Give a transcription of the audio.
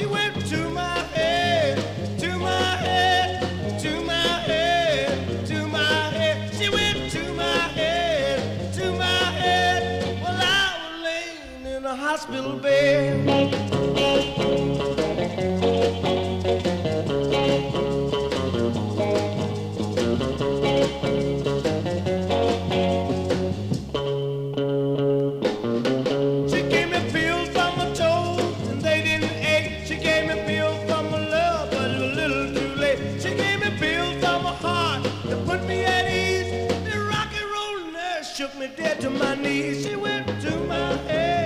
She went to my head, to my head, to my head, to my head. She went to my head, to my head. Well, I was laying in a hospital bed. Shook me dead to my knees. She went to my head.